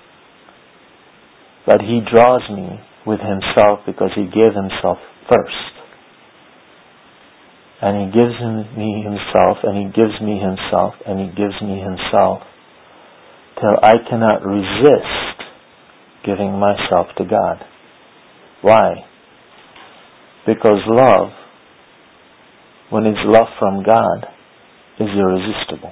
But He draws me with Himself because He gave Himself first. And He gives me Himself, and He gives me Himself, and He gives me Himself, till I cannot resist giving myself to God. Why? Because love when it's love from God, is irresistible.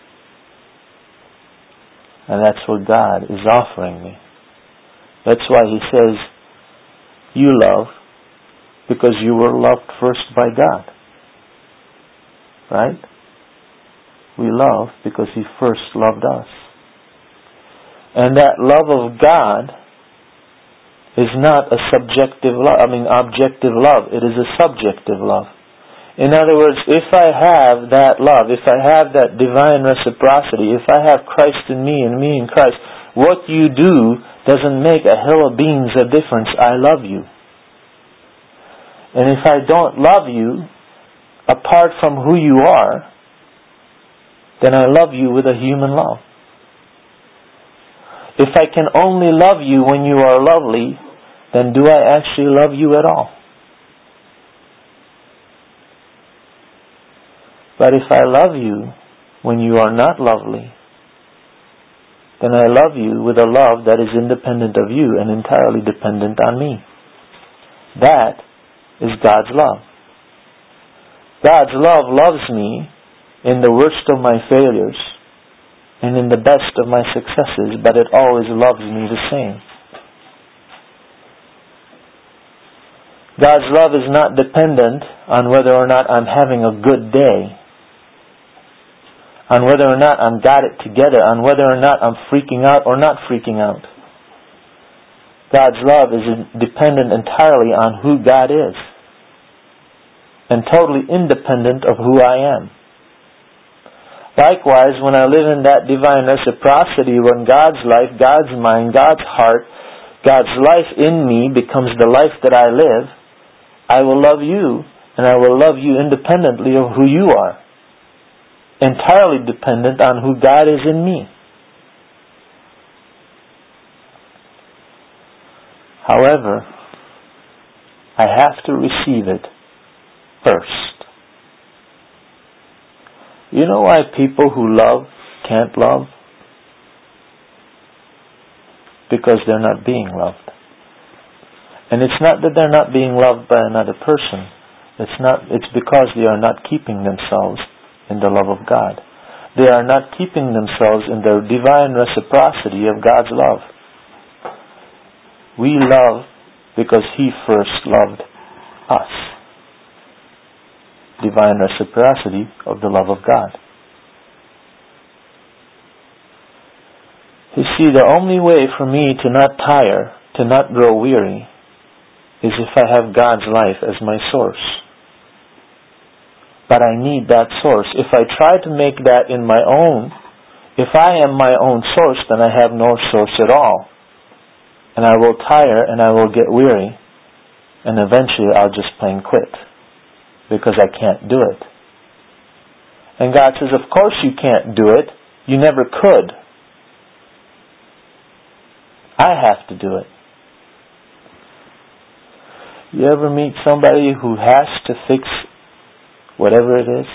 And that's what God is offering me. That's why He says, you love because you were loved first by God. Right? We love because He first loved us. And that love of God is not a subjective love, I mean objective love. It is a subjective love. In other words, if I have that love, if I have that divine reciprocity, if I have Christ in me and me in Christ, what you do doesn't make a hill of beans a difference. I love you. And if I don't love you, apart from who you are, then I love you with a human love. If I can only love you when you are lovely, then do I actually love you at all? But if I love you when you are not lovely, then I love you with a love that is independent of you and entirely dependent on me. That is God's love. God's love loves me in the worst of my failures and in the best of my successes, but it always loves me the same. God's love is not dependent on whether or not I'm having a good day, on whether or not I'm got it together, on whether or not I'm freaking out or not freaking out. God's love is dependent entirely on who God is and totally independent of who I am. Likewise, when I live in that divine reciprocity, when God's life, God's mind, God's heart, God's life in me becomes the life that I live, I will love you, and I will love you independently of who you are. Entirely dependent on who God is in me. However, I have to receive it first. You know why people who love can't love? Because they're not being loved. And it's not that they're not being loved by another person. It's not. It's because they are not keeping themselves in the love of God. They are not keeping themselves in the divine reciprocity of God's love. We love because He first loved us. Divine reciprocity of the love of God. You see, the only way for me to not tire, to not grow weary, is if I have God's life as my source. But I need that source. If I try to make that in my own, if I am my own source, then I have no source at all. And I will tire and I will get weary. And eventually I'll just plain quit. Because I can't do it. And God says, of course you can't do it. You never could. I have to do it. You ever meet somebody who has to fix whatever it is?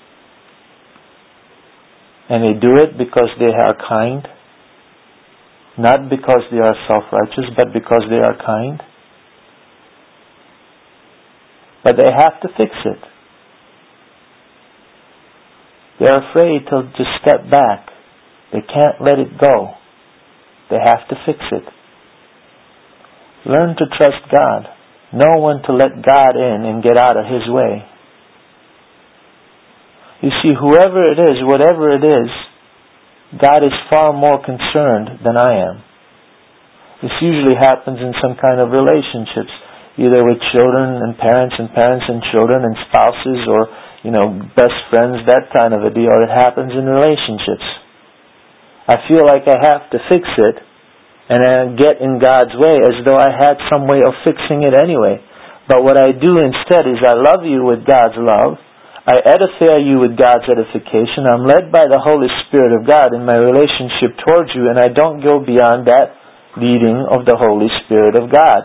And they do it because they are kind? Not because they are self-righteous, but because they are kind? But they have to fix it. They're afraid to just step back. They can't let it go. They have to fix it. Learn to trust God. Know when to let God in and get out of His way. You see, whoever it is, whatever it is, God is far more concerned than I am. This usually happens in some kind of relationships, either with children and parents and parents and children and spouses, or, you know, best friends, that kind of a deal. It happens in relationships. I feel like I have to fix it, and I get in God's way as though I had some way of fixing it anyway. But what I do instead is I love you with God's love. I edify you with God's edification. I'm led by the Holy Spirit of God in my relationship towards you, and I don't go beyond that leading of the Holy Spirit of God.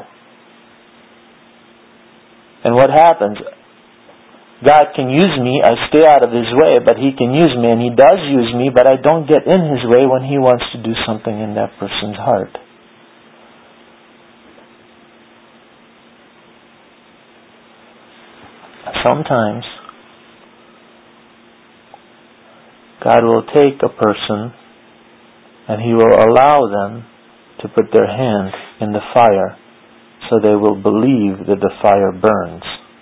And what happens? God can use me, I stay out of His way, but He can use me, and He does use me, but I don't get in His way when He wants to do something in that person's heart. Sometimes God will take a person and He will allow them to put their hand in the fire so they will believe that the fire burns.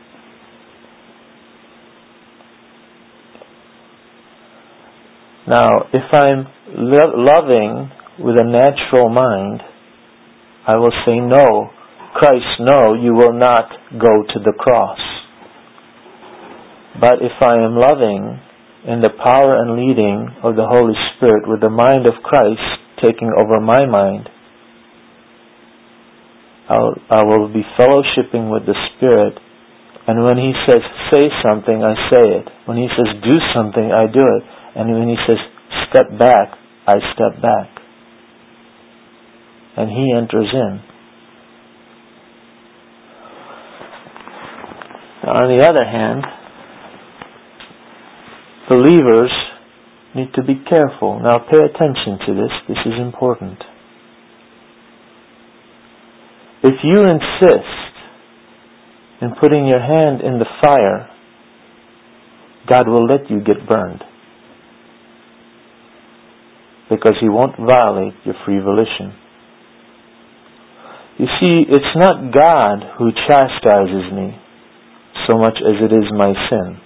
Now, if I'm lo- loving with a natural mind, I will say, no, Christ, no, you will not go to the cross. But if I am loving in the power and leading of the Holy Spirit with the mind of Christ taking over my mind, I'll, I will be fellowshipping with the Spirit, and when He says, say something, I say it. When He says, do something, I do it. And when He says, step back, I step back. And He enters in. Now, on the other hand, believers need to be careful. Now pay attention to this. This is important. If you insist in putting your hand in the fire, God will let you get burned. Because He won't violate your free volition. You see, it's not God who chastises me so much as it is my sin.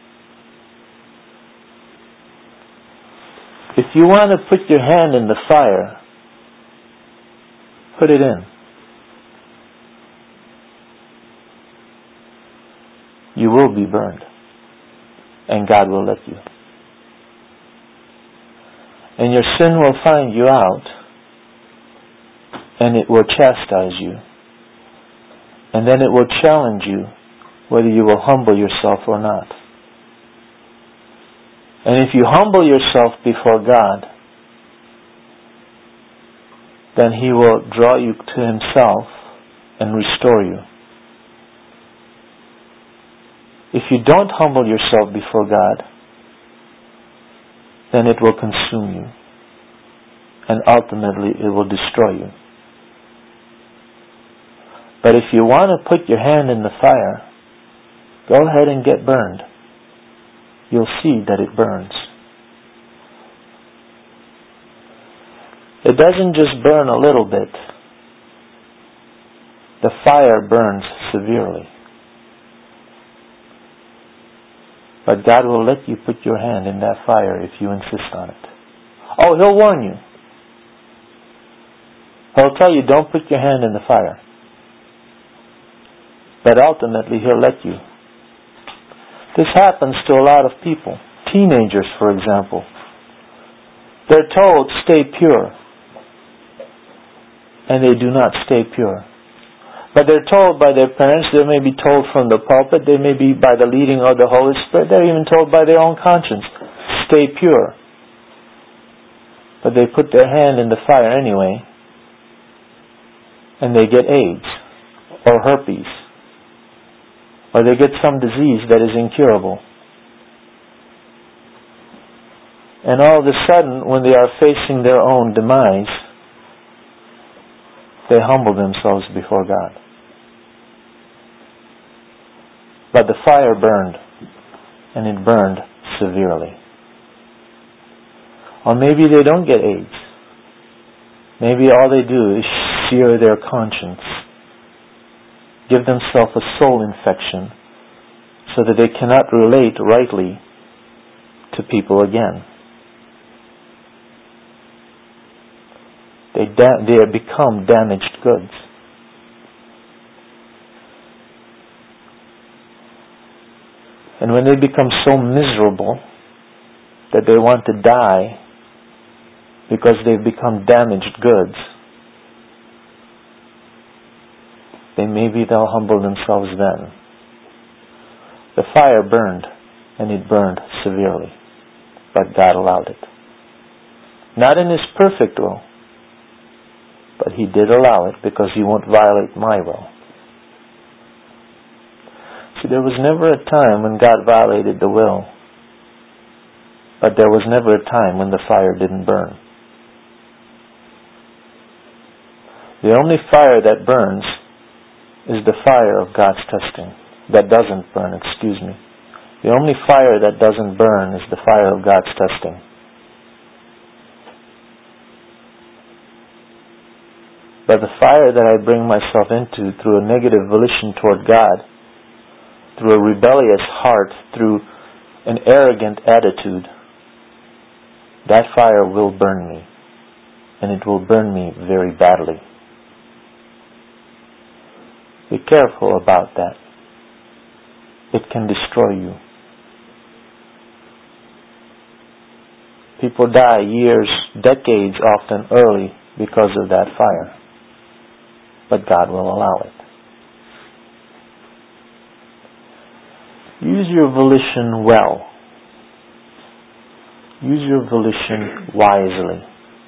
If you want to put your hand in the fire, put it in. You will be burned. And God will let you. And your sin will find you out, and it will chastise you. And then it will challenge you whether you will humble yourself or not. And if you humble yourself before God, then He will draw you to Himself and restore you. If you don't humble yourself before God, then it will consume you. And ultimately it will destroy you. But if you want to put your hand in the fire, go ahead and get burned. You'll see that it burns. It doesn't just burn a little bit. The fire burns severely. But God will let you put your hand in that fire if you insist on it. Oh, He'll warn you. He'll tell you, don't put your hand in the fire. But ultimately, He'll let you. This happens to a lot of people. Teenagers, for example. They're told, stay pure. And they do not stay pure. But they're told by their parents, they may be told from the pulpit, they may be by the leading of the Holy Spirit, they're even told by their own conscience, stay pure. But they put their hand in the fire anyway, and they get AIDS, or herpes, or they get some disease that is incurable. And all of a sudden, when they are facing their own demise, they humble themselves before God. But the fire burned, and it burned severely. Or maybe they don't get AIDS. Maybe all they do is sear their conscience, give themselves a soul infection, so that they cannot relate rightly to people again. They, da- they have become damaged goods. And when they become so miserable that they want to die because they've become damaged goods, then maybe they'll humble themselves then. The fire burned, and it burned severely, but God allowed it. Not in His perfect will, but He did allow it because He won't violate my will. See, there was never a time when God violated the will, but there was never a time when the fire didn't burn. The only fire that burns is the fire of God's testing. That doesn't burn, excuse me. The only fire that doesn't burn is the fire of God's testing. But the fire that I bring myself into through a negative volition toward God, through a rebellious heart, through an arrogant attitude, that fire will burn me. And it will burn me very badly. Be careful about that. It can destroy you. People die years, decades often early because of that fire. But God will allow it. Use your volition well. Use your volition wisely.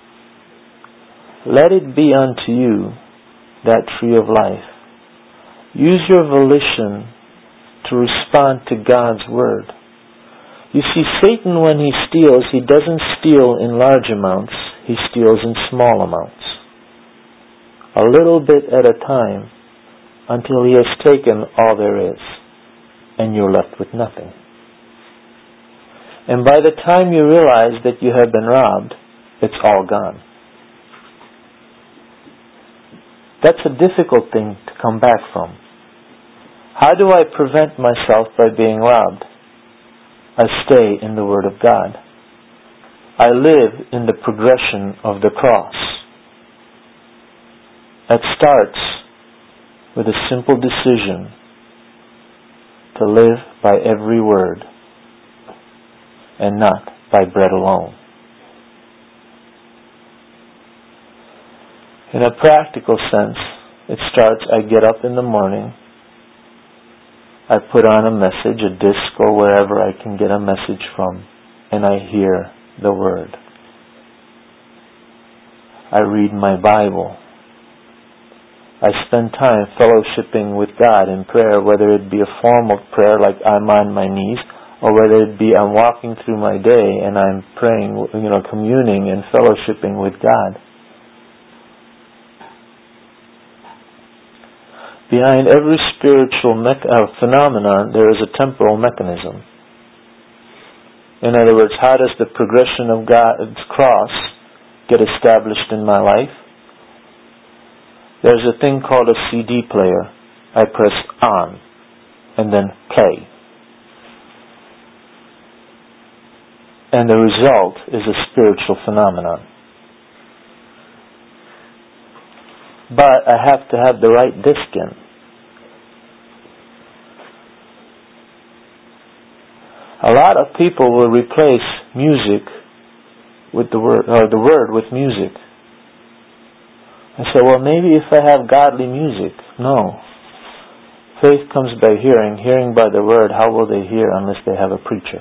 Let it be unto you that tree of life. Use your volition to respond to God's word. You see, Satan, when he steals, he doesn't steal in large amounts. He steals in small amounts. A little bit at a time until he has taken all there is. And you're left with nothing. And by the time you realize that you have been robbed, it's all gone. That's a difficult thing to come back from. How do I prevent myself by being robbed? I stay in the Word of God. I live in the progression of the cross. It starts with a simple decision to live by every word and not by bread alone. In a practical sense, it starts, I get up in the morning, I put on a message, a disc or wherever I can get a message from, and I hear the Word. I read my Bible. I spend time fellowshipping with God in prayer, whether it be a form of prayer like I'm on my knees, or whether it be I'm walking through my day and I'm praying, you know, communing and fellowshipping with God. Behind every spiritual me- uh, phenomenon, there is a temporal mechanism. In other words, how does the progression of God's cross get established in my life? There's a thing called a C D player. I press on and then play. And the result is a spiritual phenomenon. But I have to have the right disc in. A lot of people will replace music with the word, or the word with music. I say, well, maybe if I have godly music. No. Faith comes by hearing, hearing by the word. How will they hear unless they have a preacher?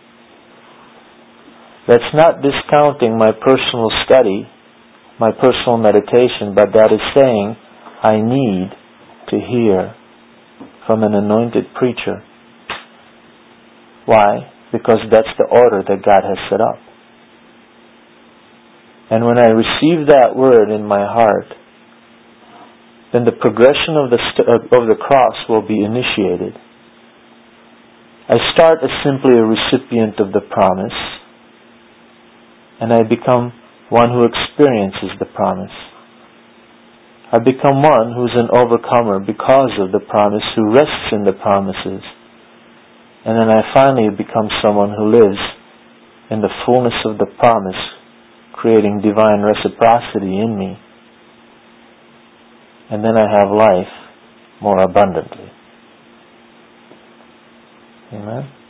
That's not discounting my personal study, my personal meditation, but that is saying I need to hear from an anointed preacher. Why? Because that's the order that God has set up. And when I receive that word in my heart, then the progression of the st- of the cross will be initiated. I start as simply a recipient of the promise, and I become one who experiences the promise. I become one who's an overcomer because of the promise, who rests in the promises. And then I finally become someone who lives in the fullness of the promise, creating divine reciprocity in me. And then I have life more abundantly. Amen?